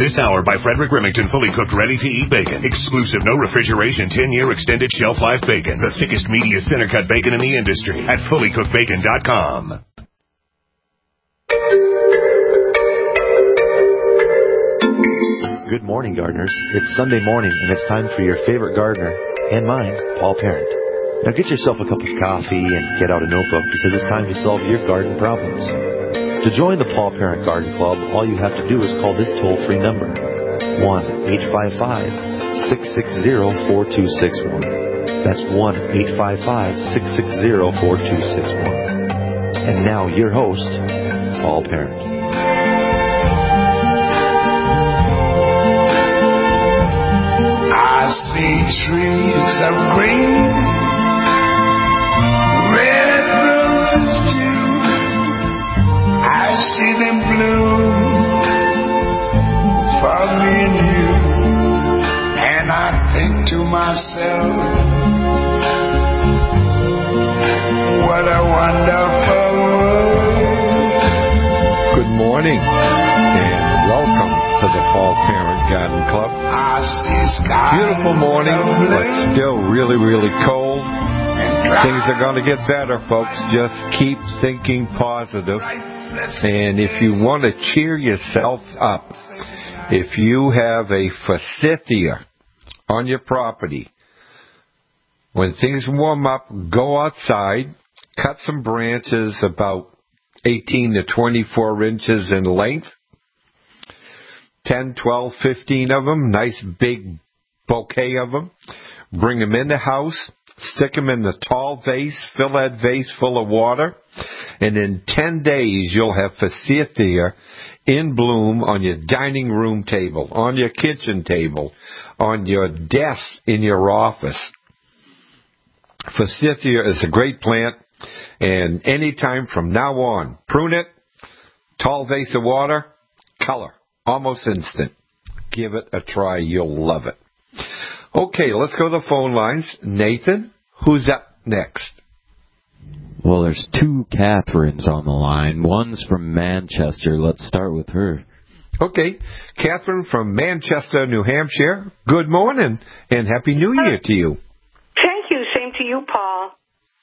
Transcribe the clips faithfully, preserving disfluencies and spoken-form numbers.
This hour by Frederick Remington, fully cooked, ready-to-eat bacon. Exclusive, no refrigeration, ten-year extended shelf life bacon. The thickest, meatiest center-cut bacon in the industry at fully cooked bacon dot com. Good morning, gardeners. It's Sunday morning, and it's time for your favorite gardener, and mine, Paul Parent. Now get yourself a cup of coffee and get out a notebook, because it's time to solve your garden problems. To join the Paul Parent Garden Club, all you have to do is call this toll-free number, one eight five five, six six zero, four two six one. That's one eight five five, six six zero, four two six one. And now, your host, Paul Parent. I see trees of green, red roses too. I see them bloom for me and you. And I think to myself, what a wonderful world. Good morning and welcome to the Paul Parent Garden Club. I see skies. Beautiful morning, but still really, really cold. Things are going to get better, folks. Just keep thinking positive. And if you want to cheer yourself up, if you have a forsythia on your property, when things warm up, go outside, cut some branches about eighteen to twenty-four inches in length, ten, twelve, fifteen of them, nice big bouquet of them. Bring them in the house, stick them in the tall vase, fill that vase full of water, and in ten days you'll have forsythia in bloom on your dining room table, on your kitchen table, on your desk in your office. Forsythia is a great plant, and anytime from now on, prune it, tall vase of water, color. Almost instant. Give it a try. You'll love it. Okay, let's go to the phone lines. Nathan, who's up next? Well, there's two Catherines on the line. One's from Manchester. Let's start with her. Okay, Catherine from Manchester, New Hampshire. Good morning and Happy New Year to you. Thank you. Same to you, Paul.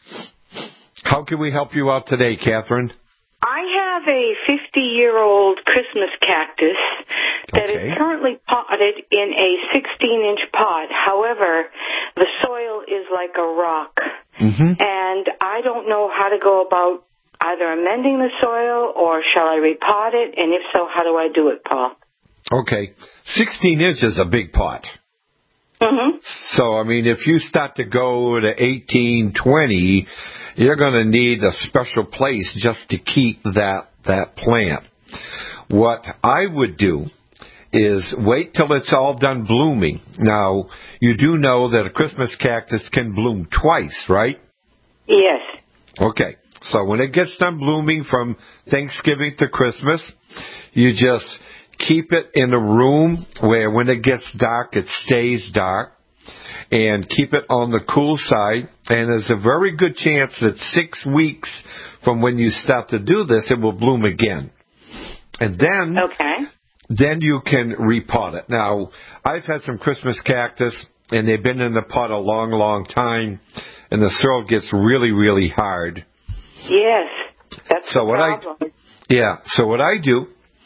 How can we help you out today, Catherine? I have a fifty-year-old Christmas cactus that okay. is currently potted in a sixteen-inch pot. However, the soil is like a rock. Mm-hmm. And I don't know how to go about either amending the soil or shall I repot it, and if so, how do I do it, Paul? Okay. sixteen inches is a big pot. Mm-hmm. So, I mean, if you start to go to eighteen, twenty, you're going to need a special place just to keep that, that plant. What I would do is wait till it's all done blooming. Now, you do know that a Christmas cactus can bloom twice, right? Yes. Okay. So when it gets done blooming from Thanksgiving to Christmas, you just keep it in a room where when it gets dark, it stays dark. And keep it on the cool side. And there's a very good chance that six weeks from when you start to do this, it will bloom again. And then, okay. then you can repot it. Now, I've had some Christmas cactus, and they've been in the pot a long, long time, and the soil gets really, really hard. Yes, that's so the what problem. I, yeah, so what I do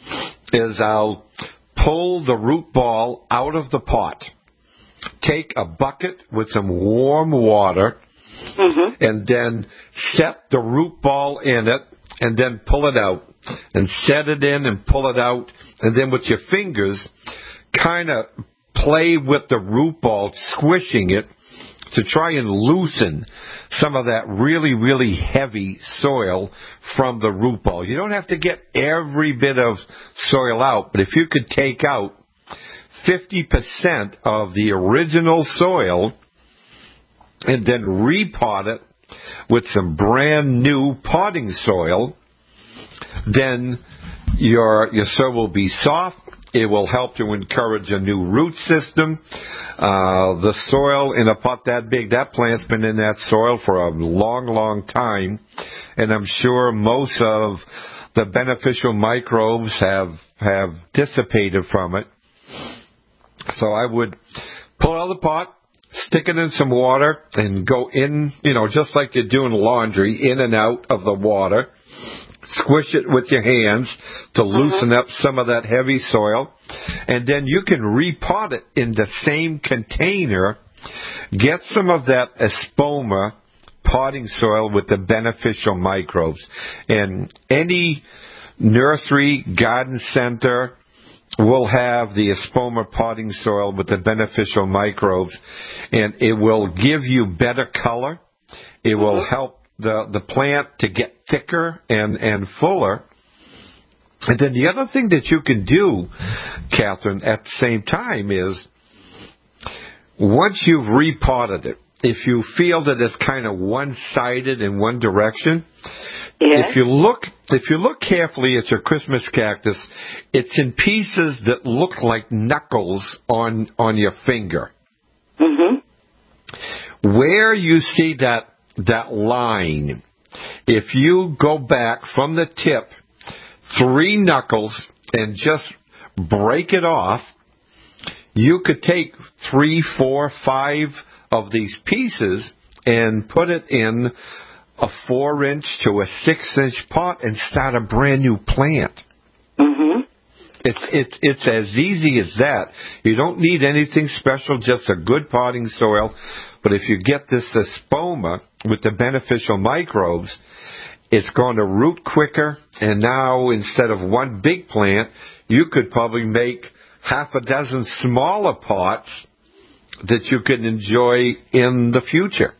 is I'll pull the root ball out of the pot. Take a bucket with some warm water, mm-hmm. and then set the root ball in it, and then pull it out, and set it in and pull it out, and then with your fingers, kind of play with the root ball, squishing it to try and loosen some of that really, really heavy soil from the root ball. You don't have to get every bit of soil out, but if you could take out fifty percent of the original soil and then repot it with some brand new potting soil, then your your soil will be soft. It will help to encourage a new root system. Uh, the soil in a pot that big, that plant's been in that soil for a long, long time, and I'm sure most of the beneficial microbes have have dissipated from it. So I would pull out of the pot, stick it in some water, and go in, you know, just like you're doing laundry, in and out of the water. Squish it with your hands to loosen uh-huh. up some of that heavy soil. And then you can repot it in the same container. Get some of that espoma potting soil with the beneficial microbes. And any nursery, garden center will have the espoma potting soil with the beneficial microbes. And it will give you better color. It will uh-huh. help the the plant to get thicker and, and fuller. And then the other thing that you can do, Catherine, at the same time is, once you've repotted it, if you feel that it's kind of one-sided in one direction, yes. if you look if you look carefully at your Christmas cactus, it's in pieces that look like knuckles on, on your finger. Mm-hmm. Where you see that that line, if you go back from the tip three knuckles and just break it off, you could take three, four, five of these pieces and put it in a four inch to a six inch pot and start a brand new plant. Mm-hmm. It's it's it's as easy as that. You don't need anything special, just a good potting soil. But if you get this espoma with the beneficial microbes, it's going to root quicker. And now, instead of one big plant, you could probably make half a dozen smaller pots that you can enjoy in the future.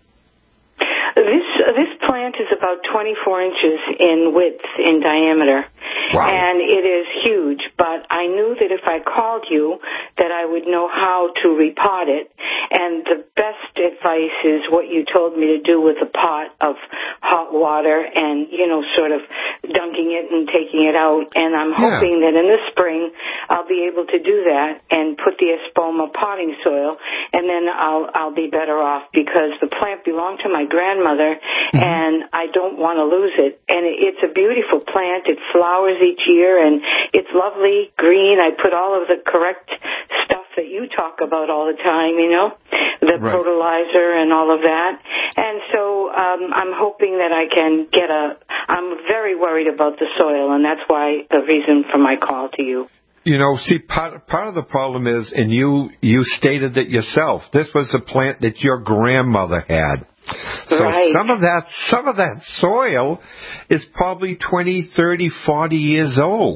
This this plant is about twenty-four inches in width, in diameter. Wow. And it is huge, but I knew that if I called you that I would know how to repot it. And the best advice is what you told me to do with a pot of hot water and, you know, sort of dunking it and taking it out. And I'm hoping yeah. that in the spring I'll be able to do that and put the espoma potting soil, and then I'll I'll be better off, because the plant belonged to my grandmother, mm-hmm. and I don't want to lose it. And it's a beautiful plant. It flowers each year, and it's lovely green. I put all of the correct stuff that you talk about all the time, you know, the right. fertilizer and all of that. And so um, I'm hoping that I can get a, I'm very worried about the soil, and that's why the reason for my call to you. You know, see, part, part of the problem is, and you, you stated it yourself, this was a plant that your grandmother had. So right. some of that, some of that soil is probably twenty, thirty, forty years old.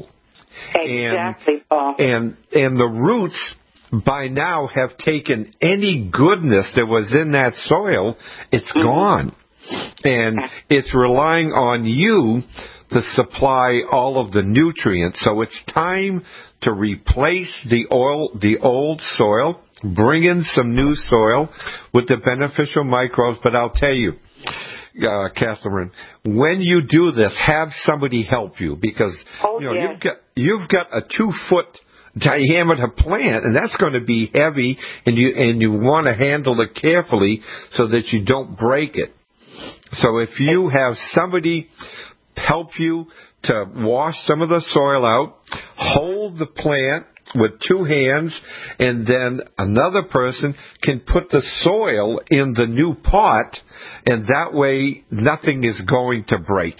Exactly, and, Paul. And, and the roots by now have taken any goodness that was in that soil, it's mm-hmm. gone. And it's relying on you to supply all of the nutrients. So it's time to replace the oil, the old soil, bring in some new soil with the beneficial microbes. But I'll tell you, uh, Catherine, when you do this, have somebody help you, because oh, you know yes. you've got you've got a two foot diameter plant, and that's going to be heavy, and you and you want to handle it carefully so that you don't break it. So if you have somebody help you to wash some of the soil out, hold the plant with two hands, and then another person can put the soil in the new pot, and that way nothing is going to break.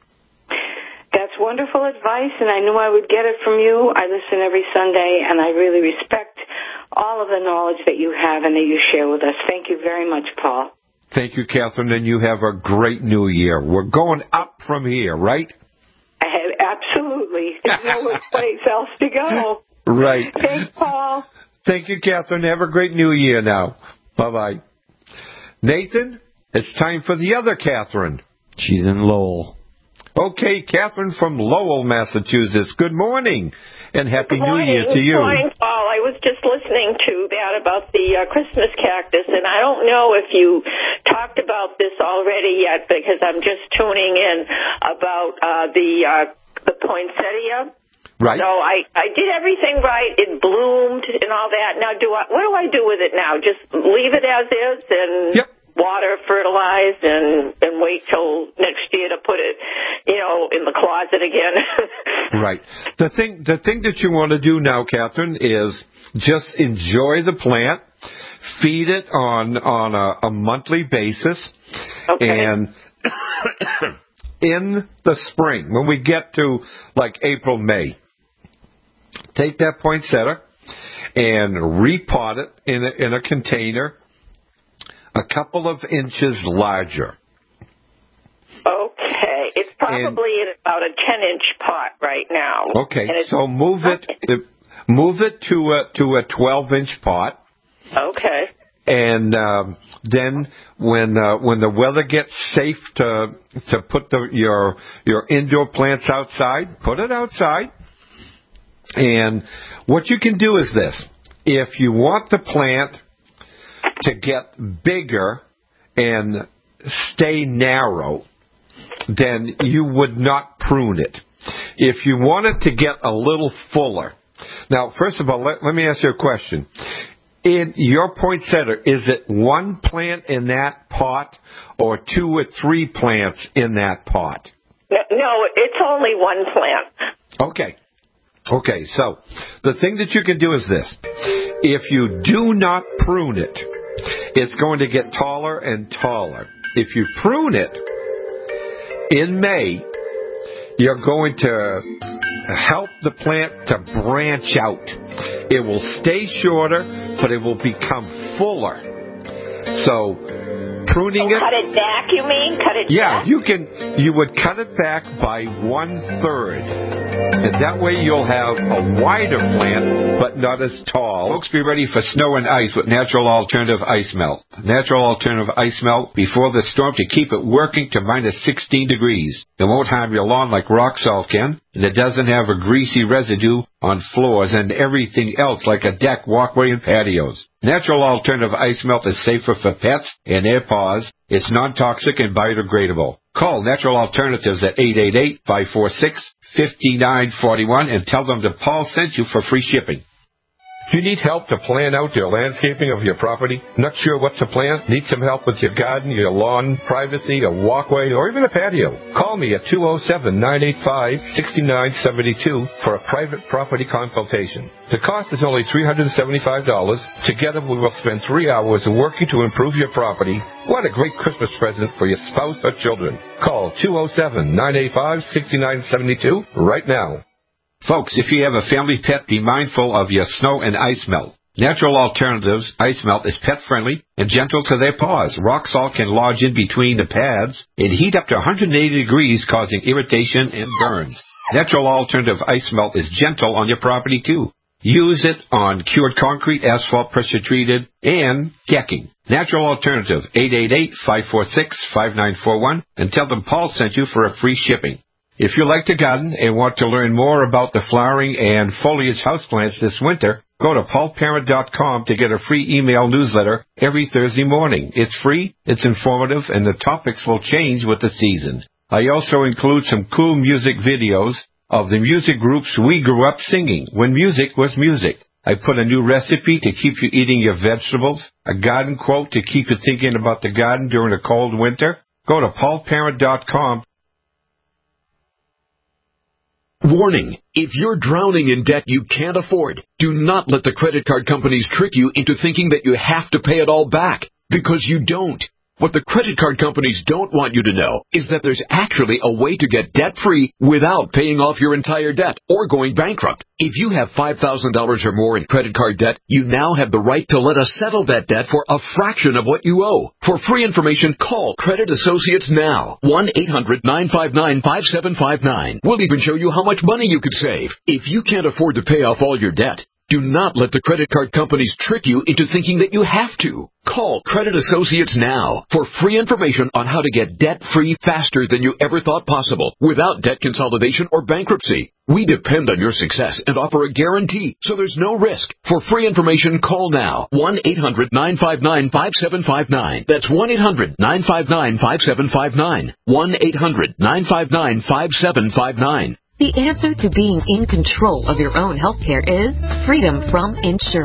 That's wonderful advice, and I knew I would get it from you. I listen every Sunday, and I really respect all of the knowledge that you have and that you share with us. Thank you very much, Paul. Thank you, Catherine, and you have a great new year. We're going up from here, right? Absolutely. There's no place else to go. Right. Thanks, Paul. Thank you, Catherine. Have a great new year now. Bye-bye. Nathan, it's time for the other Catherine. She's in Lowell. Okay, Catherine from Lowell, Massachusetts. Good morning, and Happy Good morning. New Year to you. Good morning, Paul. I was just listening to that about the uh, Christmas cactus, and I don't know if you talked about this already yet, because I'm just tuning in about uh, the uh, the poinsettia. Right. So I, I did everything right. It bloomed and all that. Now, do I? What do I do with it now? Just leave it as is and yep. water, fertilize, and, and wait till next year to put it, you know, in the closet again. Right. The thing, the thing that you want to do now, Catherine, is just enjoy the plant, feed it on on a, a monthly basis, okay. and in the spring, when we get to like April, May, take that poinsettia and repot it in a, in a container a couple of inches larger. Okay. It's probably and, in about a ten-inch pot right now. Okay, so move it move it to a, to a twelve-inch pot. Okay. And um, then when uh, when the weather gets safe to to put the, your your indoor plants outside, put it outside. And what you can do is this. If you want the plant to get bigger and stay narrow, then you would not prune it. If you want it to get a little fuller. Now, first of all, let, let me ask you a question. In your poinsettia, is it one plant in that pot or two or three plants in that pot? No, no, it's only one plant. Okay. Okay, so the thing that you can do is this. If you do not prune it, it's going to get taller and taller. If you prune it in May, you're going to help the plant to branch out. It will stay shorter, but it will become fuller. So pruning so it. Cut it back, you mean? Cut it yeah, back? you can. You would cut it back by one third. And that way you'll have a wider plant, but not as tall. Folks, be ready for snow and ice with Natural Alternative Ice Melt. Natural Alternative Ice Melt before the storm to keep it working to minus sixteen degrees. It won't harm your lawn like rock salt can, and it doesn't have a greasy residue on floors and everything else like a deck, walkway, and patios. Natural Alternative Ice Melt is safer for pets and their paws. It's non-toxic and biodegradable. Call Natural Alternatives at eight eight eight, five four six, five nine four one and tell them that Paul sent you for free shipping. Do you need help to plan out your landscaping of your property? Not sure what to plant? Need some help with your garden, your lawn, privacy, a walkway, or even a patio? Call me at two oh seven, nine eight five, six nine seven two for a private property consultation. The cost is only three hundred seventy-five dollars. Together we will spend three hours working to improve your property. What a great Christmas present for your spouse or children. Call two oh seven, nine eight five, six nine seven two right now. Folks, if you have a family pet, be mindful of your snow and ice melt. Natural Alternatives Ice Melt is pet-friendly and gentle to their paws. Rock salt can lodge in between the pads and heat up to one hundred eighty degrees, causing irritation and burns. Natural Alternative Ice Melt is gentle on your property, too. Use it on cured concrete, asphalt, pressure-treated, and decking. Natural Alternative, eight eight eight, five four six, five nine four one, and tell them Paul sent you for a free shipping. If you like to garden and want to learn more about the flowering and foliage houseplants this winter, go to paul parent dot com to get a free email newsletter every Thursday morning. It's free, it's informative, and the topics will change with the season. I also include some cool music videos of the music groups we grew up singing when music was music. I put a new recipe to keep you eating your vegetables, a garden quote to keep you thinking about the garden during a cold winter. Go to paul parent dot com. Warning, if you're drowning in debt you can't afford, do not let the credit card companies trick you into thinking that you have to pay it all back, because you don't. What the credit card companies don't want you to know is that there's actually a way to get debt-free without paying off your entire debt or going bankrupt. If you have five thousand dollars or more in credit card debt, you now have the right to let us settle that debt for a fraction of what you owe. For free information, call Credit Associates now. one eight hundred, nine five nine, five seven five nine. We'll even show you how much money you could save. If you can't afford to pay off all your debt, do not let the credit card companies trick you into thinking that you have to. Call Credit Associates now for free information on how to get debt-free faster than you ever thought possible without debt consolidation or bankruptcy. We depend on your success and offer a guarantee, so there's no risk. For free information, call now. one eight hundred, nine five nine, five seven five nine. That's one eight hundred, nine five nine, five seven five nine. one eight hundred, nine five nine, five seven five nine. The answer to being in control of your own health care is freedom from insurance.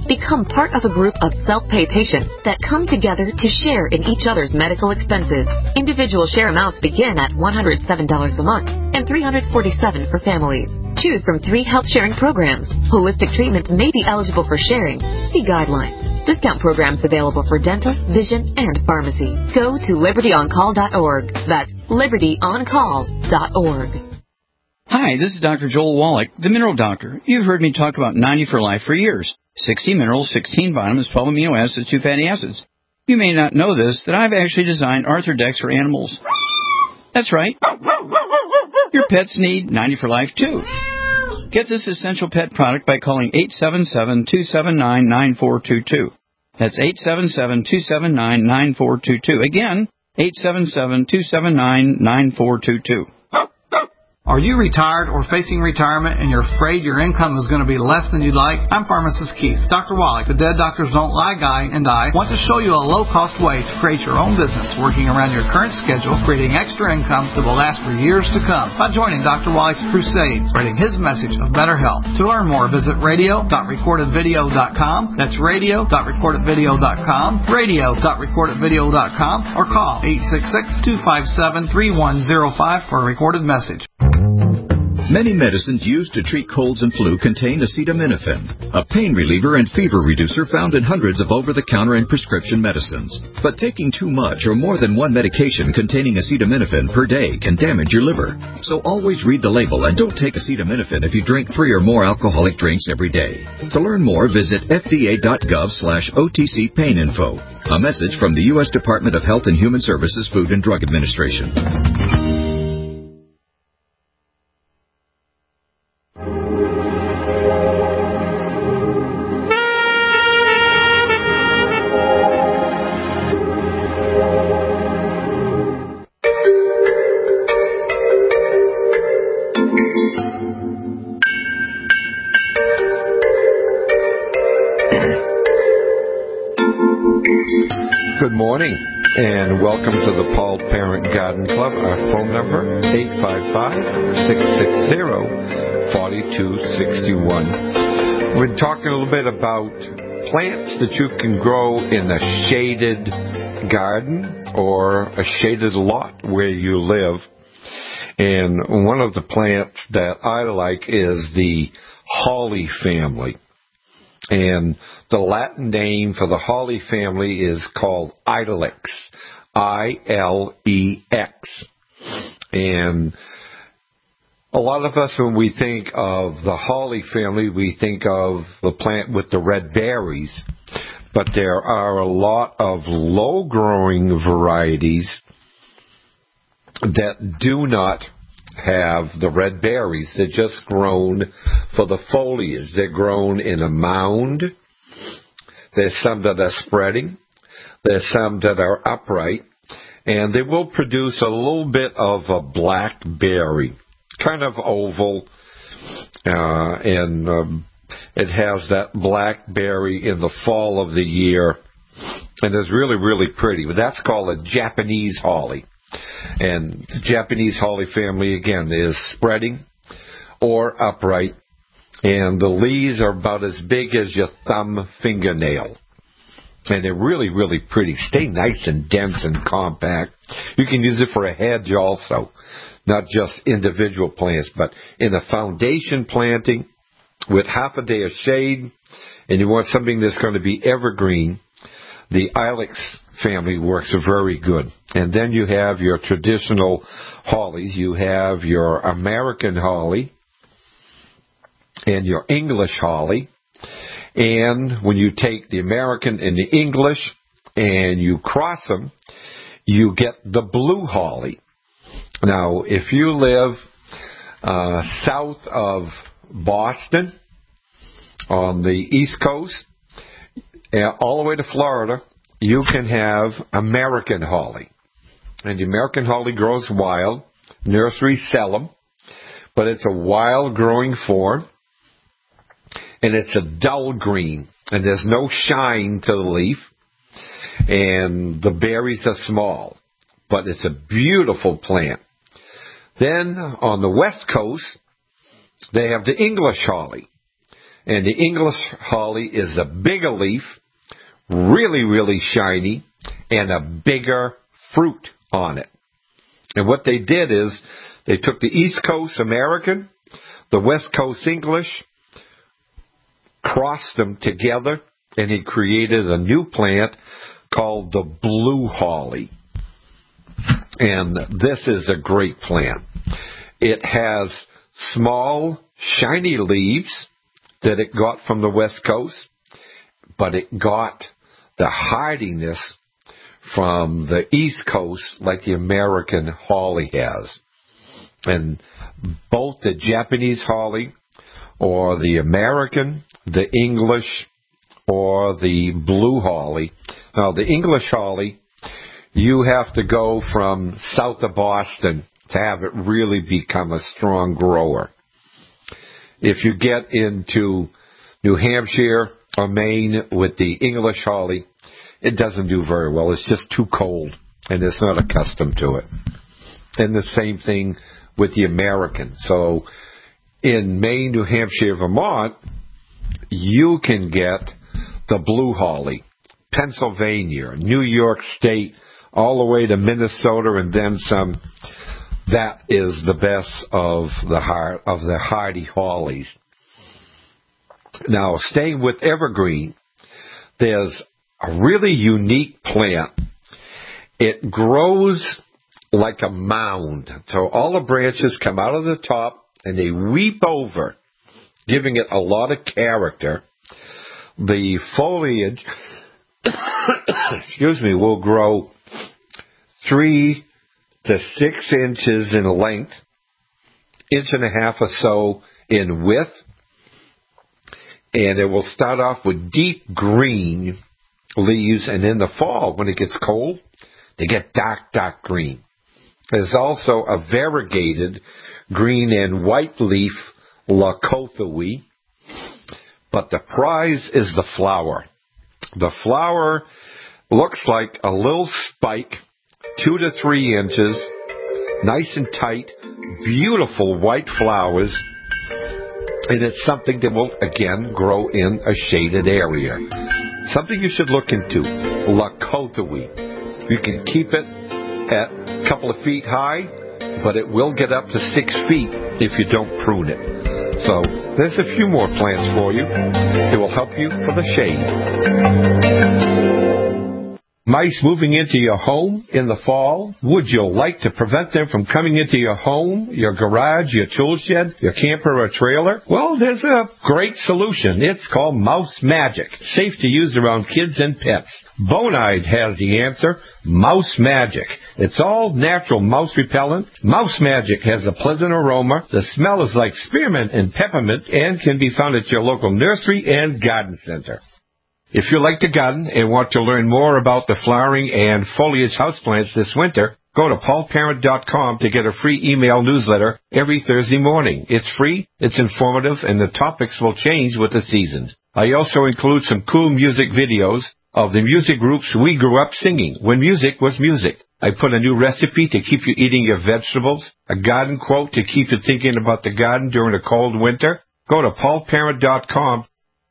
Become part of a group of self-pay patients that come together to share in each other's medical expenses. Individual share amounts begin at one hundred seven dollars a month and three hundred forty-seven dollars for families. Choose from three health sharing programs. Holistic treatments may be eligible for sharing. See guidelines. Discount programs available for dental, vision, and pharmacy. Go to liberty on call dot org. That's liberty on call dot org. Hi, this is Doctor Joel Wallach, the Mineral Doctor. You've heard me talk about ninety for Life for years. sixty minerals, sixteen vitamins, twelve amino acids, two fatty acids. You may not know this, that I've actually designed Arthrodex for animals. That's right. Your pets need ninety for Life, too. Get this essential pet product by calling eight seven seven, two seven nine, nine four two two. That's eight seven seven, two seven nine, nine four two two. Again, eight seven seven, two seven nine, nine four two two. Are you retired or facing retirement and you're afraid your income is going to be less than you'd like? I'm Pharmacist Keith. Doctor Wallach, the Dead Doctors Don't Lie guy, and I want to show you a low-cost way to create your own business working around your current schedule, creating extra income that will last for years to come by joining Doctor Wallach's crusade, spreading his message of better health. To learn more, visit radio dot recorded video dot com. That's radio dot recorded video dot com, radio dot recorded video dot com, or call eight six six, two five seven, three one zero five for a recorded message. Many medicines used to treat colds and flu contain acetaminophen, a pain reliever and fever reducer found in hundreds of over-the-counter and prescription medicines. But taking too much or more than one medication containing acetaminophen per day can damage your liver. So always read the label and don't take acetaminophen if you drink three or more alcoholic drinks every day. To learn more, visit F D A dot gov slash O T C pain info. A message from the U S Department of Health and Human Services Food and Drug Administration. Good morning, and welcome to the Paul Parent Garden Club. Our phone number, eight five five, six six zero, four two six one. We're talking a little bit about plants that you can grow in a shaded garden or a shaded lot where you live. And one of the plants that I like is the holly family. And the Latin name for the holly family is called Ilex, I L E X. And a lot of us, when we think of the holly family, we think of the plant with the red berries. But there are a lot of low-growing varieties that do not have the red berries. They're just grown for the foliage. They're grown in a mound. There's some that are spreading. There's some that are upright. And they will produce a little bit of a black berry, kind of oval, uh, and um, it has that black berry in the fall of the year. And it's really, really pretty. But that's called a Japanese holly. And the Japanese holly family, again, is spreading or upright. And the leaves are about as big as your thumb fingernail. And they're really, really pretty. Stay nice and dense and compact. You can use it for a hedge also. Not just individual plants, but in a foundation planting with half a day of shade. And you want something that's going to be evergreen. The Ilex family works very good. And then you have your traditional hollies. You have your American holly and your English holly. And when you take the American and the English and you cross them, you get the blue holly. Now, if you live uh, south of Boston on the East Coast, all the way to Florida, you can have American holly. And the American holly grows wild. Nurseries sell them. But it's a wild growing form. And it's a dull green. And there's no shine to the leaf. And the berries are small. But it's a beautiful plant. Then on the West Coast, they have the English holly. And the English holly is a bigger leaf, really, really shiny, and a bigger fruit on it. And what they did is they took the East Coast American, the West Coast English, crossed them together, and he created a new plant called the blue holly. And this is a great plant. It has small, shiny leaves that it got from the West Coast, but it got the hardiness from the East Coast like the American holly has. And both the Japanese holly or the American, the English, or the blue holly. Now, the English holly, you have to go from south of Boston to have it really become a strong grower. If you get into New Hampshire or Maine with the English holly, it doesn't do very well. It's just too cold, and it's not accustomed to it. And the same thing with the American. So in Maine, New Hampshire, Vermont, you can get the blue holly. Pennsylvania, New York State, all the way to Minnesota and then some. That is the best of the hard, of the hardy hollies. Now, staying with evergreen, there's a really unique plant. It grows like a mound. So all the branches come out of the top and they weep over, giving it a lot of character. The foliage, excuse me, will grow three to six inches in length, inch and a half or so in width, and it will start off with deep green leaves, and in the fall, when it gets cold, they get dark, dark green. There's also a variegated green and white leaf, Leucothoe, but the prize is the flower. The flower looks like a little spike, two to three inches, nice and tight, beautiful white flowers, and it's something that will, again, grow in a shaded area. Something you should look into, Leucothoe. You can keep it at a couple of feet high, but it will get up to six feet if you don't prune it. So there's a few more plants for you. It will help you for the shade. Mice moving into your home in the fall? Would you like to prevent them from coming into your home, your garage, your tool shed, your camper or trailer? Well, there's a great solution. It's called Mouse Magic. Safe to use around kids and pets. Bonide has the answer. Mouse Magic. It's all natural mouse repellent. Mouse Magic has a pleasant aroma. The smell is like spearmint and peppermint and can be found at your local nursery and garden center. If you like to garden and want to learn more about the flowering and foliage houseplants this winter, go to paul parent dot com to get a free email newsletter every Thursday morning. It's free, it's informative, and the topics will change with the seasons. I also include some cool music videos of the music groups we grew up singing when music was music. I put a new recipe to keep you eating your vegetables, a garden quote to keep you thinking about the garden during a cold winter. Go to paul parent dot com.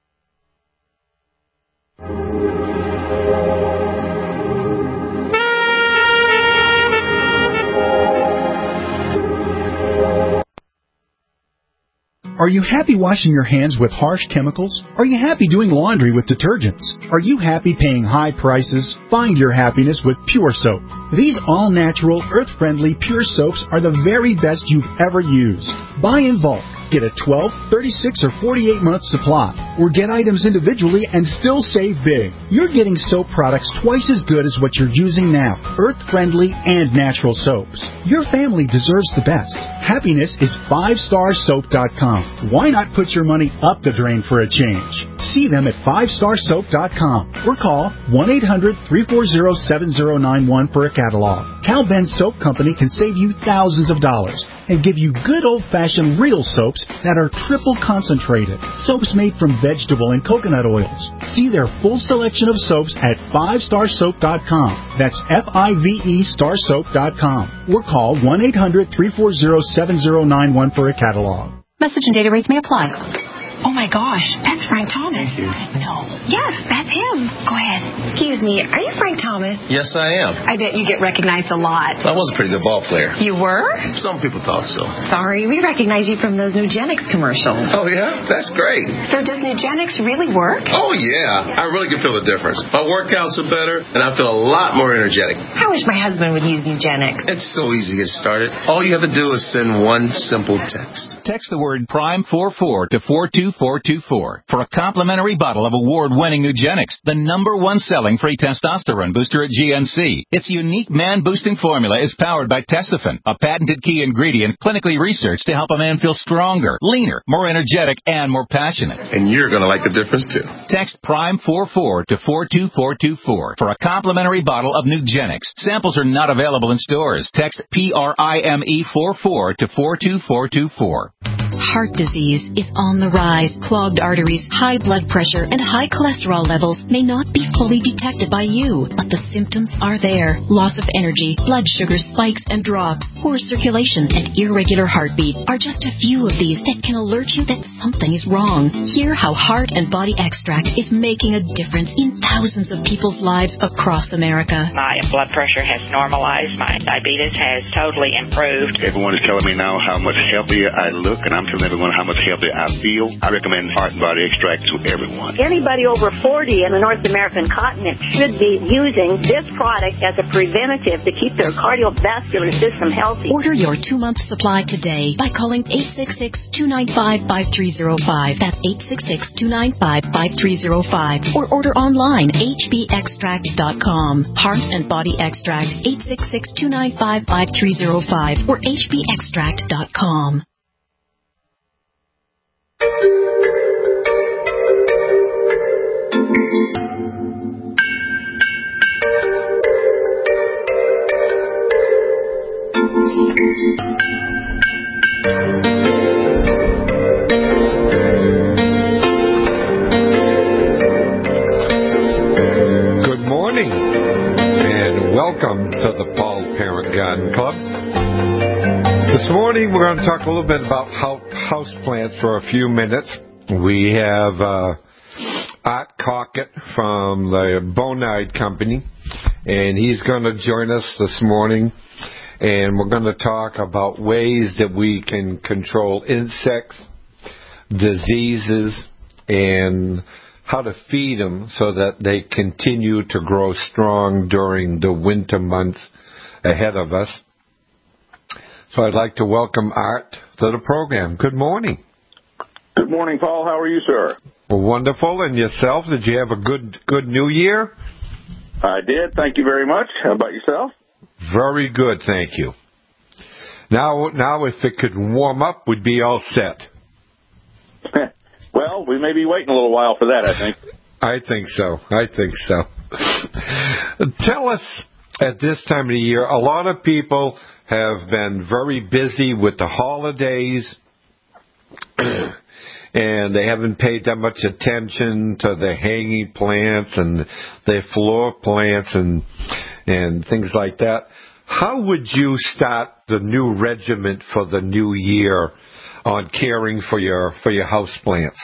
Are you happy washing your hands with harsh chemicals? Are you happy doing laundry with detergents? Are you happy paying high prices? Find your happiness with Pure Soap. These all-natural, earth-friendly Pure Soaps are the very best you've ever used. Buy in bulk. Get a twelve, thirty-six, or forty-eight month supply, or get items individually and still save big. You're getting soap products twice as good as what you're using now, earth-friendly and natural soaps. Your family deserves the best. Happiness is five star soap dot com. Why not put your money up the drain for a change? See them at five star soap dot com or call one eight hundred, three four zero, seven zero nine one for a catalog. Cal Ben Soap Company can save you thousands of dollars and give you good old-fashioned real soaps that are triple concentrated. Soaps made from vegetable and coconut oils. See their full selection of soaps at five star soap dot com. That's F I V E star soap dot com. Or call one eight hundred, three four zero, seven zero nine one for a catalog. Message and data rates may apply. Oh, my gosh. That's Frank Thomas. Thank you. No. Yes, that's him. Go ahead. Excuse me. Are you Frank Thomas? Yes, I am. I bet you get recognized a lot. I was a pretty good ball player. You were? Some people thought so. Sorry, we recognize you from those Nugenics commercials. Oh, yeah? That's great. So does Nugenics really work? Oh, yeah. I really can feel the difference. My workouts are better, and I feel a lot more energetic. I wish my husband would use Nugenics. It's so easy to get started. All you have to do is send one simple text. Text the word Prime forty-four to four two four two four for a complimentary bottle of award-winning Nugenics, the number one selling free testosterone booster at G N C. Its unique man-boosting formula is powered by Testofen, a patented key ingredient clinically researched to help a man feel stronger, leaner, more energetic, and more passionate. And you're going to like the difference, too. Text Prime forty-four to four two four two four for a complimentary bottle of Nugenics. Samples are not available in stores. Text P R I M E forty-four to four two four two four. Heart disease is on the rise. Clogged arteries, high blood pressure, and high cholesterol levels may not be fully detected by you, but the symptoms are there. Loss of energy, blood sugar spikes and drops, poor circulation, and irregular heartbeat are just a few of these that can alert you that something is wrong. Hear how Heart and Body Extract is making a difference in thousands of people's lives across America. My blood pressure has normalized. My diabetes has totally improved. Everyone is telling me now how much healthier I look, and I'm telling everyone how much healthier I feel. I recommend Heart and Body Extract to everyone. Anybody over forty in the North American continent should be using this product as a preventative to keep their cardiovascular system healthy. Order your two-month supply today by calling eight six six, two nine five, five three zero five. That's eight six six, two nine five, five three zero five. Or order online, h b extract dot com. Heart and Body Extract, eight six six, two nine five, five three zero five or h b extract dot com. Good morning, and welcome to the Paul Parent Garden Club. This morning we're going to talk a little bit about house plants for a few minutes. We have uh, Art Cockett from the Bonide Company, and he's going to join us this morning, and we're going to talk about ways that we can control insects, diseases, and how to feed them so that they continue to grow strong during the winter months ahead of us. So I'd like to welcome Art to the program. Good morning. Good morning, Paul. How are you, sir? Well, wonderful. And yourself? Did you have a good good New Year? I did. Thank you very much. How about yourself? Very good, thank you. Now, now, if it could warm up, we'd be all set. Well, we may be waiting a little while for that, I think. I think so. I think so. Tell us, at this time of the year, a lot of people have been very busy with the holidays, and they haven't paid that much attention to the hanging plants and the floor plants and and things like that. How would you start the new regiment for the new year on caring for your for your house plants?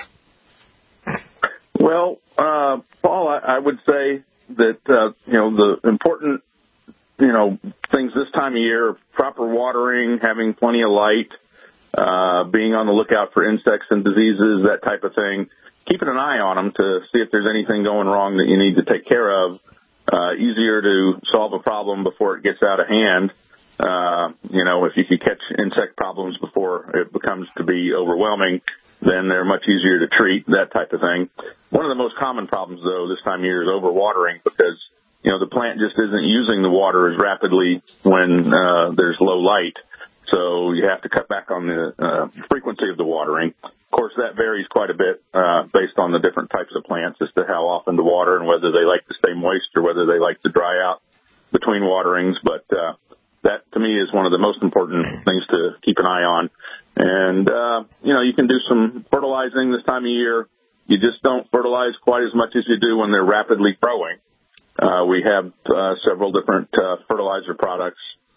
Well, uh, Paul, I, I would say that uh, you know the important you know things this time of year: proper watering, having plenty of light, uh, being on the lookout for insects and diseases, that type of thing. Keeping an eye on them to see if there's anything going wrong that you need to take care of. Uh, easier to solve a problem before it gets out of hand. Uh, you know, if you could catch insect problems before it becomes to be overwhelming, then they're much easier to treat, that type of thing. One of the most common problems, though, this time of year is overwatering because, you know, the plant just isn't using the water as rapidly when uh, there's low light. So you have to cut back on the uh, frequency of the watering. Of course, that varies quite a bit uh, based on the different types of plants as to how often to water and whether they like to stay moist or whether they like to dry out between waterings. But uh, that, to me, is one of the most important things to keep an eye on. And, uh, you know, you can do some fertilizing this time of year. You just don't fertilize quite as much as you do when they're rapidly growing. Uh, we have uh, several different uh, fertilizer products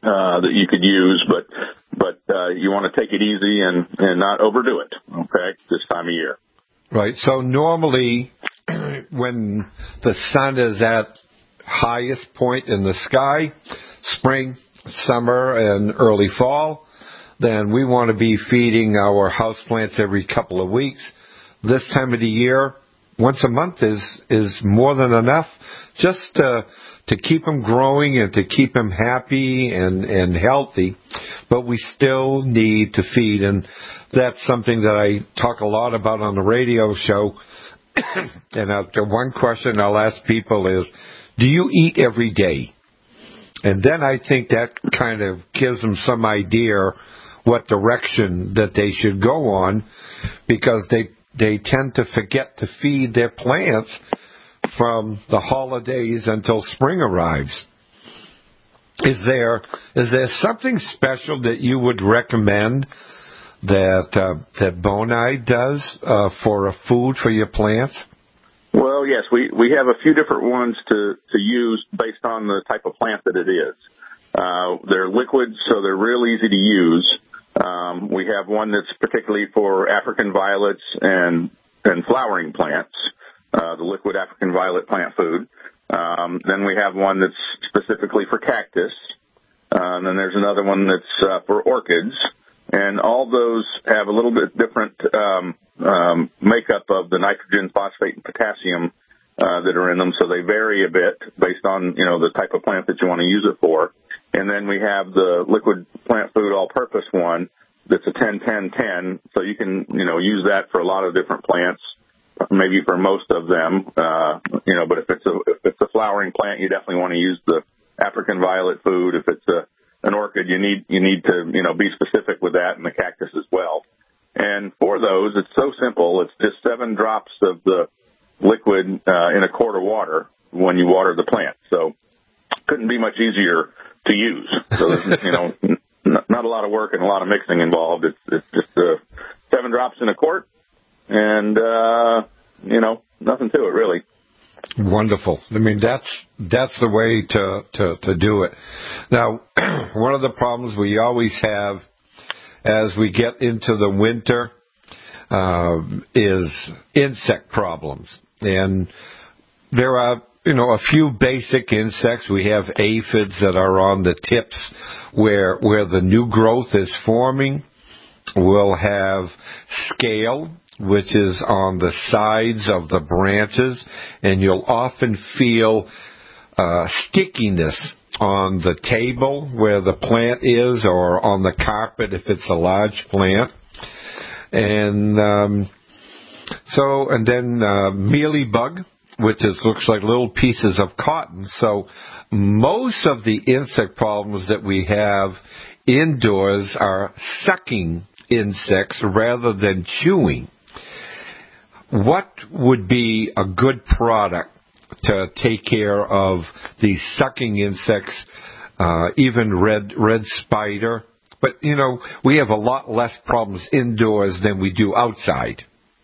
uh, that you could use, but but uh, you want to take it easy and, and not overdo it, okay, this time of year. Right. So normally when the sun is at highest point in the sky, spring, summer, and early fall, then we want to be feeding our houseplants every couple of weeks. This time of the year, once a month is is more than enough just to, to keep them growing and to keep them happy and, and healthy. But we still need to feed, and that's something that I talk a lot about on the radio show. And uh, the one question I'll ask people is, do you eat every day? And then I think that kind of gives them some idea what direction that they should go on, because they they tend to forget to feed their plants from the holidays until spring arrives. Is there is there something special that you would recommend that uh, that Bonide does uh, for a food for your plants? Well, yes, we, we have a few different ones to, to use based on the type of plant that it is. Uh, they're liquids, so they're real easy to use. Um, we have one that's particularly for African violets and, and flowering plants, uh, the liquid African violet plant food. Um, then we have one that's specifically for cactus. Uh, and then there's another one that's uh, for orchids. And all those have a little bit different um, um, makeup of the nitrogen, phosphate, and potassium uh, that are in them, so they vary a bit based on, you know, the type of plant that you want to use it for. And then we have the liquid plant food all-purpose one that's a ten ten ten, so you can, you know, use that for a lot of different plants, maybe for most of them, uh, you know, but if it's a if it's a flowering plant, you definitely want to use the African violet food. If it's a an orchid, you need you need to, you know, be specific with that, and the cactus as well. And for those, it's so simple. It's just seven drops of the liquid uh, in a quart of water when you water the plant. So couldn't be much easier to use. So there's, you know, n- not a lot of work and a lot of mixing involved. It's it's just uh, seven drops in a quart, and uh, you know, nothing to it really. Wonderful. I mean, that's that's the way to, to, to do it. Now, one of the problems we always have as we get into the winter uh, is insect problems. And there are, you know, a few basic insects. We have aphids that are on the tips where where the new growth is forming. We'll have scale, which is on the sides of the branches, and you'll often feel uh, stickiness on the table where the plant is, or on the carpet if it's a large plant. And um, so, and then uh, mealybug, which is looks like little pieces of cotton. So most of the insect problems that we have indoors are sucking insects rather than chewing. What would be a good product to take care of these sucking insects, uh, even red red spider? But, you know, we have a lot less problems indoors than we do outside.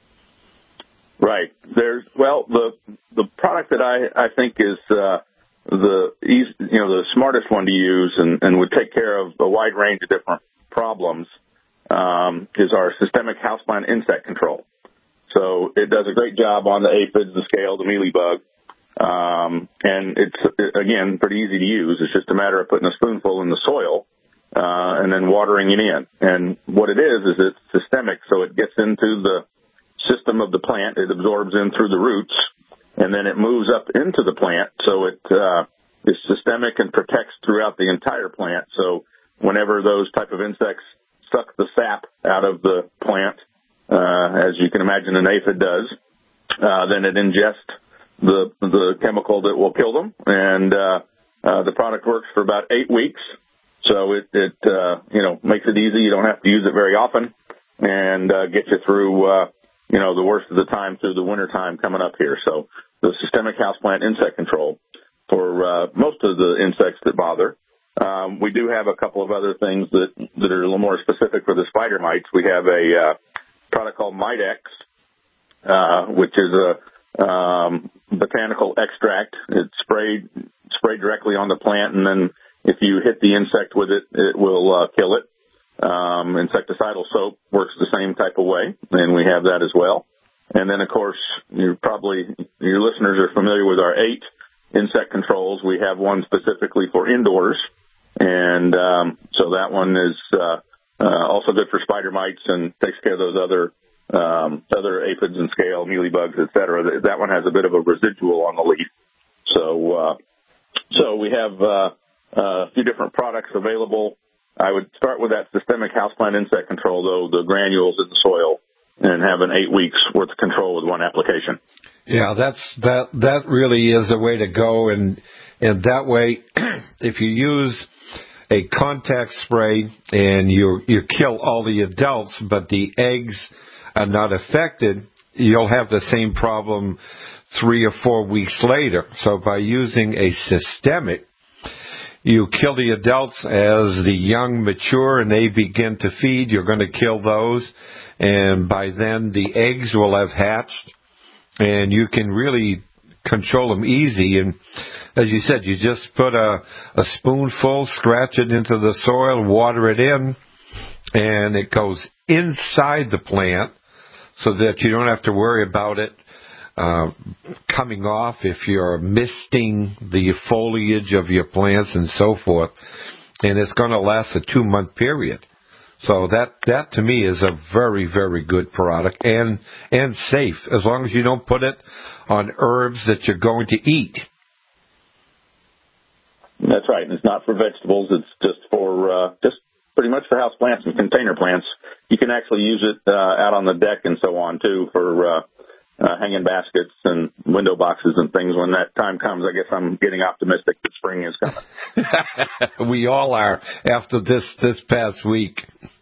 Right. There's well, the the product that I, I think is uh, the easy, you know the smartest one to use and, and would take care of a wide range of different problems um, is our systemic houseplant insect control. So it does a great job on the aphids, the scale, the mealybug, um, and it's, again, pretty easy to use. It's just a matter of putting a spoonful in the soil uh, and then watering it in. And what it is is it's systemic, so it gets into the system of the plant. It absorbs in through the roots, and then it moves up into the plant, so it uh, is systemic and protects throughout the entire plant. So whenever those type of insects suck the sap out of the plant, Uh, as you can imagine an aphid does, uh, then it ingests the the chemical that will kill them, and uh, uh, the product works for about eight weeks. So it, it uh, you know, makes it easy. You don't have to use it very often, and uh, get you through, uh, you know, the worst of the time through the winter time coming up here. So the systemic houseplant insect control for uh, most of the insects that bother. Um, we do have a couple of other things that, that are a little more specific for the spider mites. We have a uh, product called Mitex, uh, which is a um, botanical extract. It's sprayed sprayed directly on the plant, and then if you hit the insect with it, it will uh, kill it. Um, insecticidal soap works the same type of way, and we have that as well. And then, of course, you probably your listeners are familiar with our eight insect controls. We have one specifically for indoors, and um, so that one is uh, uh, also good for spider mites and takes care of those other um, other aphids and scale, mealybugs, et cetera. That one has a bit of a residual on the leaf. So, uh, so we have uh, a few different products available. I would start with that systemic houseplant insect control, though, the granules in the soil, and have an eight weeks worth of control with one application. Yeah, that's that. That really is the way to go, and and that way, if you use a contact spray and you you kill all the adults, but the eggs are not affected, you'll have the same problem three or four weeks later. So by using a systemic, you kill the adults as the young mature and they begin to feed. You're going to kill those, and by then the eggs will have hatched, and you can really control them easy. And as you said, you just put a, a spoonful, scratch it into the soil, water it in, and it goes inside the plant so that you don't have to worry about it Uh, coming off if you're misting the foliage of your plants and so forth, and it's going to last a two-month period. So that that to me is a very, very good product and and safe, as long as you don't put it on herbs that you're going to eat. That's right, and it's not for vegetables. It's just for uh, just pretty much for house plants and container plants. You can actually use it uh, out on the deck and so on too for Uh, Uh, hanging baskets and window boxes and things. When that time comes, I guess I'm getting optimistic that spring is coming. We all are after this this past week.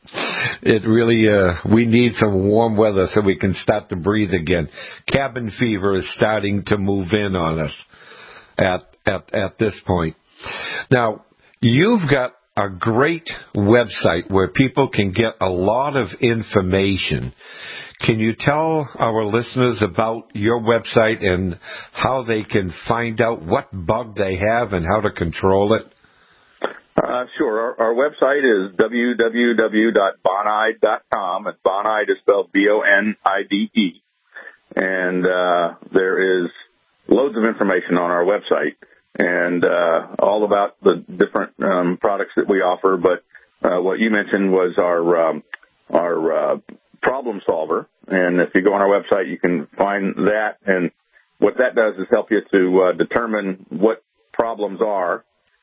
It really, uh, we need some warm weather so we can start to breathe again. Cabin fever is starting to move in on us at at, at this point. Now, you've got a great website where people can get a lot of information. Can you tell our listeners about your website and how they can find out what bug they have and how to control it? Uh, sure. Our, our website is w w w dot bonide dot com, and Bonide is spelled B O N I D E. And uh, there is loads of information on our website, and uh, all about the different um, products that we offer. But uh, what you mentioned was our um, our uh, problem solver, and if you go on our website, you can find that. And what that does is help you to uh, determine what problems are,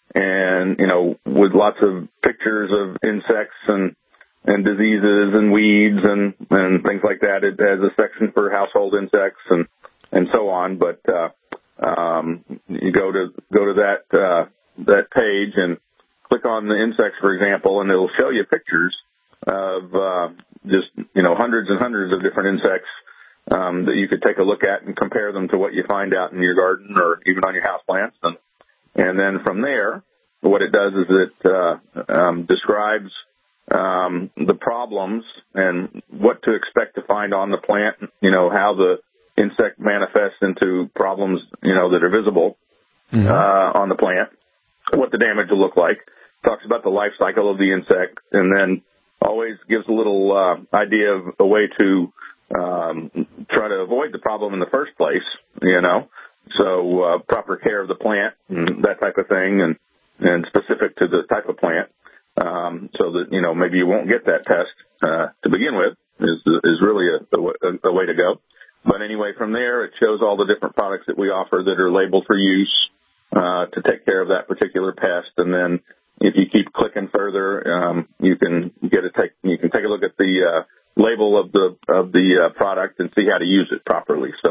and you know, with lots of pictures of insects and and diseases and weeds and and things like that. It has a section for household insects and and so on. But uh, um, you go to go to that uh, that page and click on the insects, for example, and it'll show you pictures of uh, just, you know, hundreds and hundreds of different insects um, that you could take a look at and compare them to what you find out in your garden or even on your houseplants. And, and then from there, what it does is it uh, um, describes um, the problems and what to expect to find on the plant, you know, how the insect manifests into problems, you know, that are visible mm-hmm. uh, on the plant, what the damage will look like, talks about the life cycle of the insect, and then always gives a little uh, idea of a way to um, try to avoid the problem in the first place, you know, so uh, proper care of the plant and that type of thing, and, and specific to the type of plant, um, so that, you know, maybe you won't get that pest uh, to begin with is is really a, a, a way to go. But anyway, from there, it shows all the different products that we offer that are labeled for use uh, to take care of that particular pest, and then if you keep clicking further, um, you can get a take. You can take a look at the uh, label of the of the uh, product and see how to use it properly. So,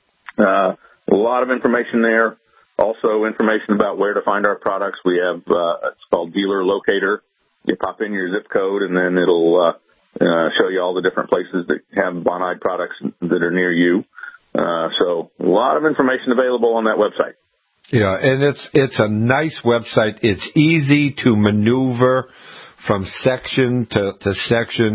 uh, a lot of information there. Also, information about where to find our products. We have uh, it's called Dealer Locator. You pop in your zip code, and then it'll uh, uh, show you all the different places that have Bonide products that are near you. Uh, so, a lot of information available on that website. Yeah, and it's it's a nice website. It's easy to maneuver from section to, to section.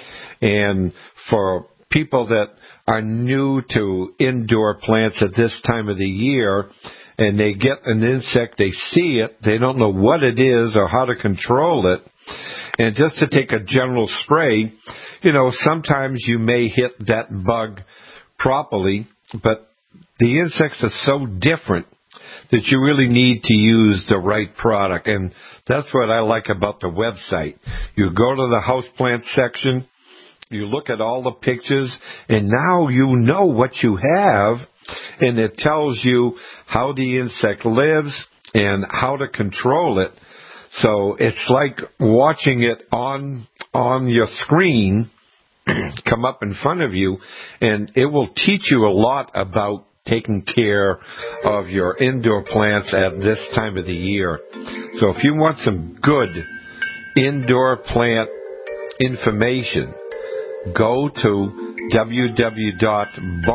And for people that are new to indoor plants at this time of the year, and they get an insect, they see it, they don't know what it is or how to control it. And just to take a general spray, you know, sometimes you may hit that bug properly, but the insects are so different that you really need to use the right product. And that's what I like about the website. You go to the houseplant section, you look at all the pictures, and now you know what you have, and it tells you how the insect lives and how to control it. So it's like watching it on on your screen come up in front of you, and it will teach you a lot about taking care of your indoor plants at this time of the year. So if you want some good indoor plant information, go to w w w dot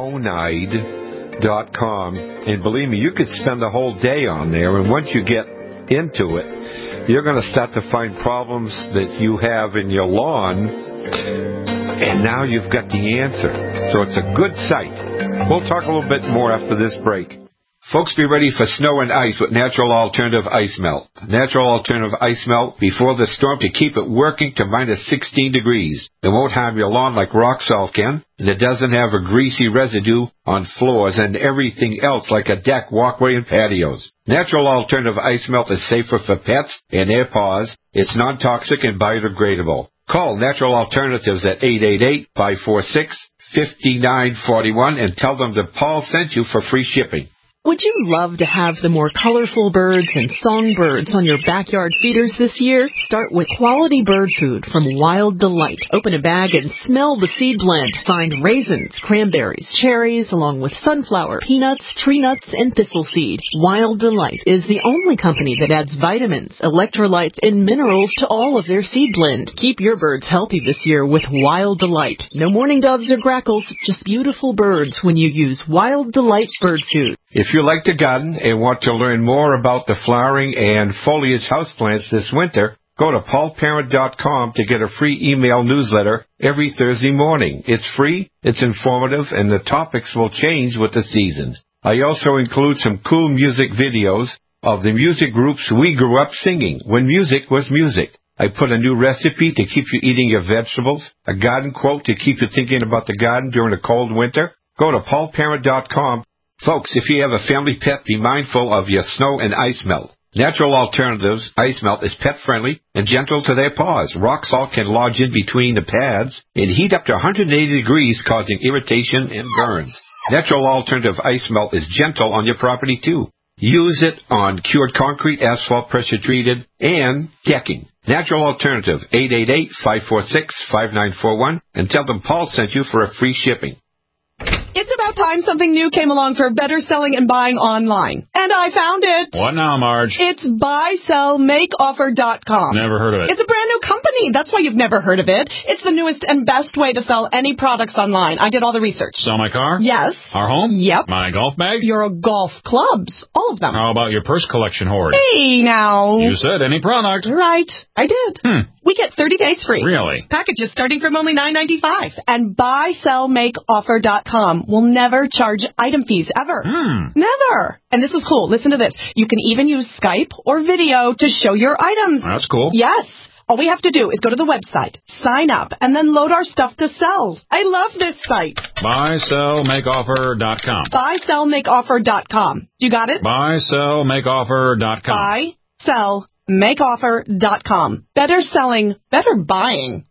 bonide dot com, and believe me, you could spend the whole day on there, and once you get into it, you're going to start to find problems that you have in your lawn, and now you've got the answer. So it's a good site. We'll talk a little bit more after this break. Folks, be ready for snow and ice with Natural Alternative Ice Melt. Natural Alternative Ice Melt before the storm to keep it working to minus sixteen degrees. It won't harm your lawn like rock salt can, and it doesn't have a greasy residue on floors and everything else like a deck, walkway, and patios. Natural Alternative Ice Melt is safer for pets and their paws. It's non-toxic and biodegradable. Call Natural Alternatives at eight eight eight, five four six, five nine four one and tell them that Paul sent you for free shipping. Would you love to have the more colorful birds and songbirds on your backyard feeders this year? Start with quality bird food from Wild Delight. Open a bag and smell the seed blend. Find raisins, cranberries, cherries, along with sunflower, peanuts, tree nuts, and thistle seed. Wild Delight is the only company that adds vitamins, electrolytes, and minerals to all of their seed blend. Keep your birds healthy this year with Wild Delight. No mourning doves or grackles, just beautiful birds when you use Wild Delight bird food. If you like to garden and want to learn more about the flowering and foliage houseplants this winter, go to paul parent dot com to get a free email newsletter every Thursday morning. It's free, it's informative, and the topics will change with the seasons. I also include some cool music videos of the music groups we grew up singing when music was music. I put a new recipe to keep you eating your vegetables, a garden quote to keep you thinking about the garden during a cold winter. Go to paul parent dot com. Folks, if you have a family pet, be mindful of your snow and ice melt. Natural Alternatives Ice Melt is pet-friendly and gentle to their paws. Rock salt can lodge in between the pads and heat up to one hundred eighty degrees, causing irritation and burns. Natural Alternative Ice Melt is gentle on your property, too. Use it on cured concrete, asphalt, pressure-treated, and decking. Natural Alternative, eight eight eight, five four six, five nine four one, and tell them Paul sent you for a free shipping. It's about time something new came along for better selling and buying online. And I found it. What now, Marge? It's buy sell make offer dot com. Never heard of it. It's a brand new company. That's why you've never heard of it. It's the newest and best way to sell any products online. I did all the research. Sell my car? Yes. Our home? Yep. My golf bag? Your golf clubs. All of them. How about your purse collection hoard? Hey, now. You said any product. Right. I did. Hmm. We get thirty days free. Really? Packages starting from only nine ninety-five. And buy sell make offer dot com will never charge item fees ever. Hmm. Never. And this is cool. Listen to this. You can even use Skype or video to show your items. That's cool. Yes. All we have to do is go to the website, sign up, and then load our stuff to sell. I love this site. buy sell make offer dot com. buy sell make offer dot com. You got it? buy sell make offer dot com. buy sell make offer dot com. Better selling, better buying.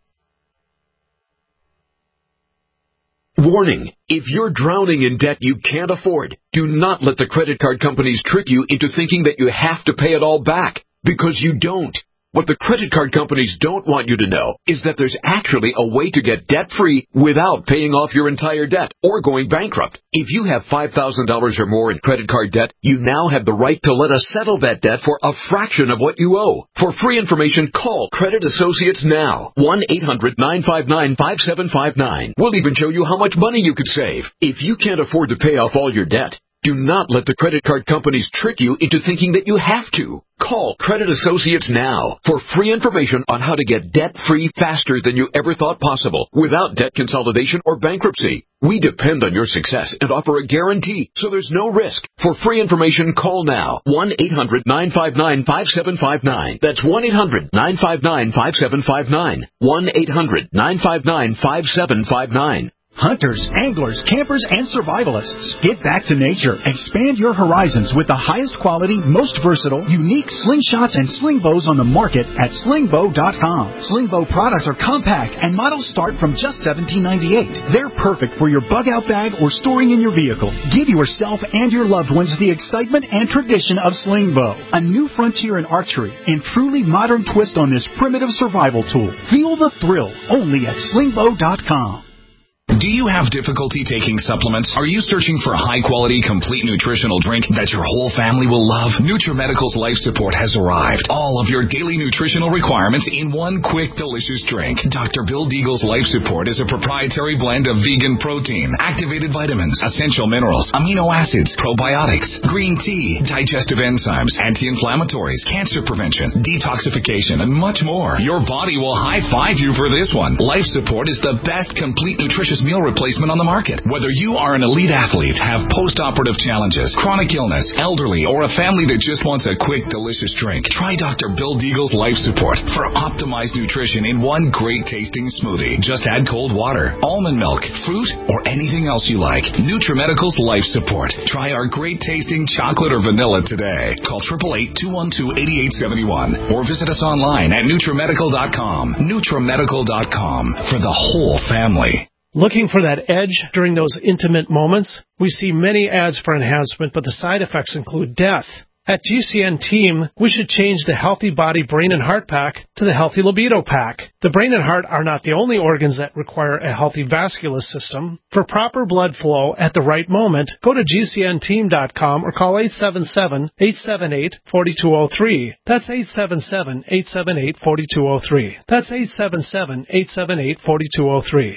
Warning, if you're drowning in debt you can't afford, do not let the credit card companies trick you into thinking that you have to pay it all back, because you don't. What the credit card companies don't want you to know is that there's actually a way to get debt-free without paying off your entire debt or going bankrupt. If you have five thousand dollars or more in credit card debt, you now have the right to let us settle that debt for a fraction of what you owe. For free information, call Credit Associates now. one eight hundred nine five nine five seven five nine. We'll even show you how much money you could save. If you can't afford to pay off all your debt, Do not let the credit card companies trick you into thinking that you have to. Call Credit Associates now for free information on how to get debt-free faster than you ever thought possible without debt consolidation or bankruptcy. We depend on your success and offer a guarantee, so there's no risk. For free information, call now. one eight hundred nine five nine five seven five nine. That's one eight hundred nine five nine five seven five nine. one eight hundred nine five nine five seven five nine. Hunters, anglers, campers, and survivalists. Get back to nature. Expand your horizons with the highest quality, most versatile, unique slingshots and sling bows on the market at sling bow dot com. Sling bow products are compact and models start from just seventeen ninety-eight. They're perfect for your bug-out bag or storing in your vehicle. Give yourself and your loved ones the excitement and tradition of sling bow. A new frontier in archery and truly modern twist on this primitive survival tool. Feel the thrill only at sling bow dot com. Do you have difficulty taking supplements? Are you searching for a high-quality, complete nutritional drink that your whole family will love? NutriMedical's Life Support has arrived. All of your daily nutritional requirements in one quick, delicious drink. Doctor Bill Deagle's Life Support is a proprietary blend of vegan protein, activated vitamins, essential minerals, amino acids, probiotics, green tea, digestive enzymes, anti-inflammatories, cancer prevention, detoxification, and much more. Your body will high-five you for this one. Life Support is the best complete nutritious meal replacement on the market. Whether you are an elite athlete, have post-operative challenges, chronic illness, elderly, or a family that just wants a quick, delicious drink, try Doctor Bill Deagle's Life Support for optimized nutrition in one great-tasting smoothie. Just add cold water, almond milk, fruit, or anything else you like. NutriMedical's Life Support. Try our great-tasting chocolate or vanilla today. Call eight eight eight, two one two, eight eight seven one or visit us online at NutriMedical dot com. NutriMedical dot com for the whole family. Looking for that edge during those intimate moments? We see many ads for enhancement, but the side effects include death. At G C N Team, we should change the Healthy Body Brain and Heart Pack to the Healthy Libido Pack. The brain and heart are not the only organs that require a healthy vascular system. For proper blood flow at the right moment, go to G C N team dot com or call eight seven seven, eight seven eight, four two zero three. That's eight seven seven, eight seven eight, four two zero three. That's eight seven seven, eight seven eight, four two zero three.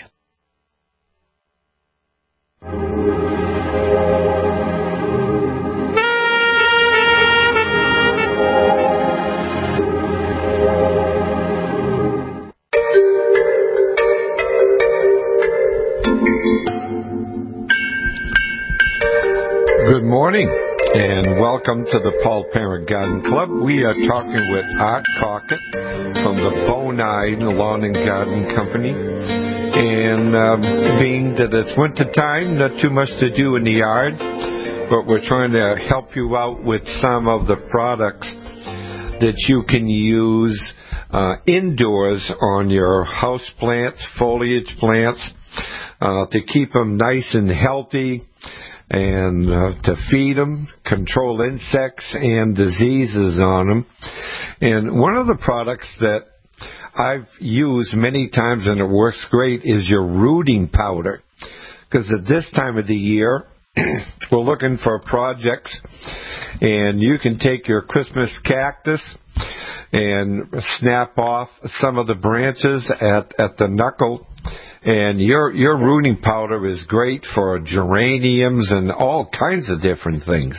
Good morning, and welcome to the Paul Parent Garden Club. We are talking with Art Cockett from the Bonide Lawn and Garden Company. And um, being that it's winter time, not too much to do in the yard, but we're trying to help you out with some of the products that you can use uh, indoors on your house plants, foliage plants, uh, to keep them nice and healthy, and uh, to feed them, control insects and diseases on them. And one of the products that I've used many times and it works great is your rooting powder. Because at this time of the year, we're looking for projects, and you can take your Christmas cactus and snap off some of the branches at, at the knuckle. And your your rooting powder is great for geraniums and all kinds of different things.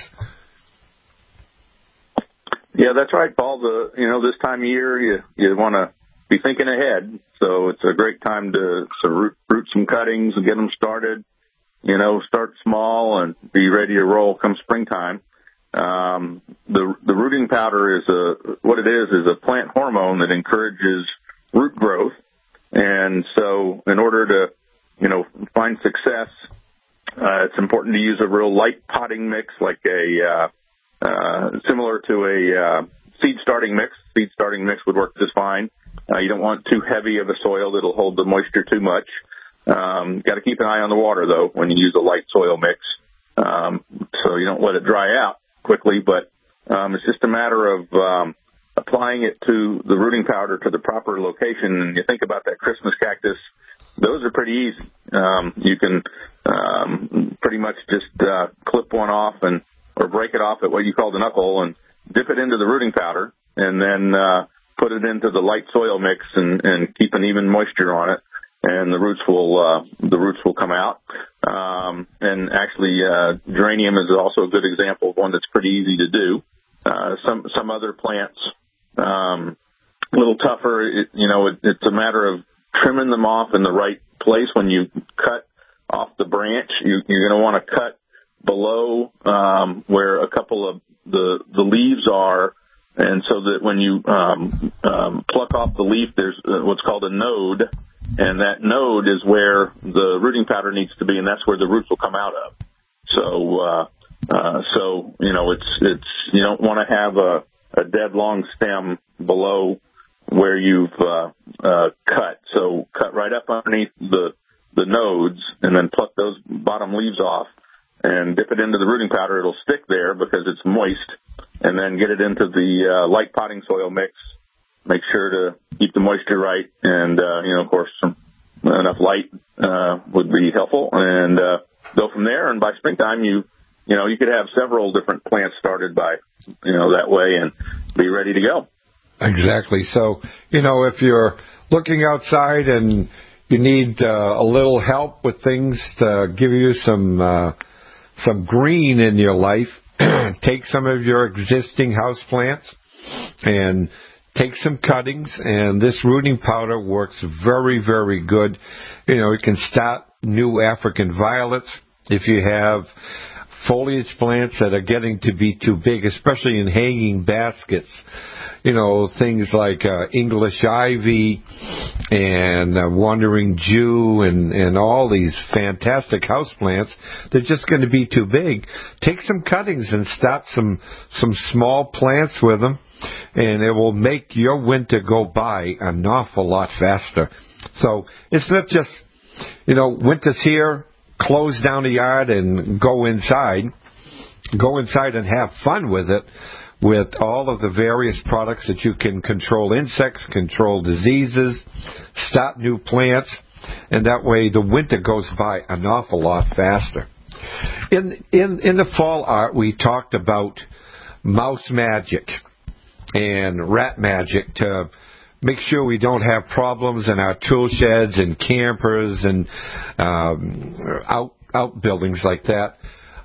Yeah, that's right, Paul. The you know this time of year you you want to be thinking ahead, so it's a great time to, to root, root some cuttings and get them started. You know, start small and be ready to roll come springtime. Um, the the rooting powder is a what it is is a plant hormone that encourages root growth. And so in order to, you know, find success, uh, it's important to use a real light potting mix, like a, uh, uh, similar to a, uh, seed starting mix. Seed starting mix would work just fine. Uh, you don't want too heavy of a soil that'll hold the moisture too much. Um, got to keep an eye on the water though when you use a light soil mix. Um, so you don't let it dry out quickly, but, um, it's just a matter of, um, applying it to the rooting powder to the proper location. And you think about that Christmas cactus, those are pretty easy. Um, you can um, pretty much just uh, clip one off and or break it off at what you call the knuckle and dip it into the rooting powder and then uh, put it into the light soil mix and, and keep an even moisture on it. and the roots will uh, the roots will come out. Um, and actually, uh, geranium is also a good example of one that's pretty easy to do. Uh, some some other plants, um, a little tougher. It, you know, it, it's a matter of trimming them off in the right place. When you cut off the branch, you, you're going to want to cut below um, where a couple of the the leaves are, and so that when you um, um, pluck off the leaf, there's what's called a node, and that node is where the rooting powder needs to be, and that's where the roots will come out of. So, uh, uh, so you know, it's it's you don't want to have a, a dead long stem below where you've uh, uh, cut. So cut right up underneath the the nodes, and then pluck those bottom leaves off, and dip it into the rooting powder. It'll stick there because it's moist, and then get it into the uh, light potting soil mix. Make sure to keep the moisture right, and uh, you know, of course, some, enough light uh, would be helpful, and uh, go from there. And by springtime, you you know you could have several different plants started by you know that way, and be ready to go. Exactly. So you know, if you're looking outside and you need uh, a little help with things to give you some uh, some green in your life, take some of your existing house plants and take some cuttings, and this rooting powder works very, very good. You know, you can start new African violets if you have foliage plants that are getting to be too big, especially in hanging baskets. You know, things like uh, English ivy and uh, wandering Jew and, and all these fantastic houseplants, they're just going to be too big. Take some cuttings and start some some small plants with them, and it will make your winter go by an awful lot faster. So it's not just, you know, winter's here, close down the yard and go inside. Go inside and have fun with it, with all of the various products that you can control insects, control diseases, start new plants, and that way the winter goes by an awful lot faster. In in in the fall art, we talked about mouse magic and rat magic to make sure we don't have problems in our tool sheds and campers and um, out outbuildings like that.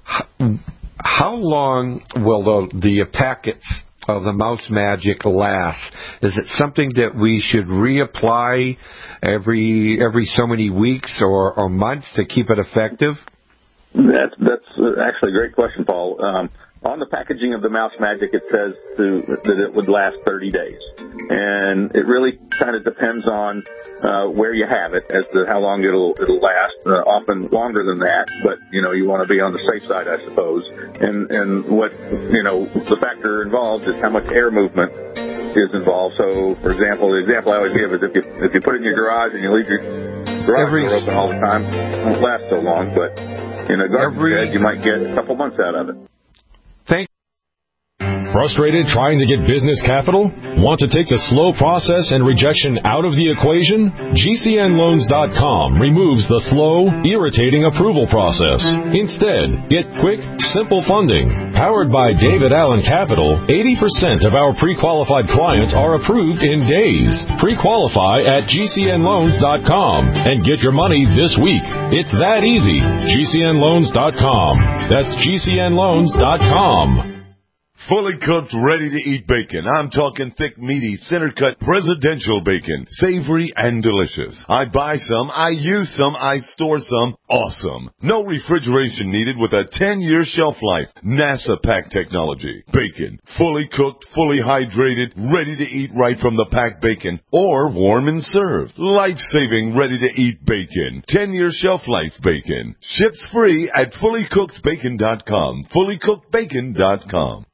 How long will the, the packets of the Mouse Magic last? Is it something that we should reapply every every so many weeks or, or months to keep it effective? That's that's actually a great question, Paul. Um, on the packaging of the Mouse Magic, it says to, that it would last thirty days, and it really kind of depends on uh, where you have it as to how long it'll it'll last. Uh, often longer than that, but you know you want to be on the safe side, I suppose. And and what you know the factor involved is how much air movement is involved. So, for example, the example I always give is if you if you put it in your garage and you leave your garage Every... door open all the time, it won't last so long. But in a garden Every... shed, you might get a couple months out of it. Thank Frustrated trying to get business capital? Want to take the slow process and rejection out of the equation? G C N loans dot com removes the slow, irritating approval process. Instead, get quick, simple funding. Powered by David Allen Capital, eighty percent of our pre-qualified clients are approved in days. Pre-qualify at G C N loans dot com and get your money this week. It's that easy. G C N loans dot com. That's G C N loans dot com. Fully cooked, ready-to-eat bacon. I'm talking thick, meaty, center-cut presidential bacon. Savory and delicious. I buy some, I use some, I store some. Awesome. No refrigeration needed with a ten-year shelf life. NASA pack technology. Bacon. Fully cooked, fully hydrated, ready to eat right from the packed bacon. Or warm and served. Life-saving, ready-to-eat bacon. ten-year shelf life bacon. Ships free at fully cooked bacon dot com. fully cooked bacon dot com.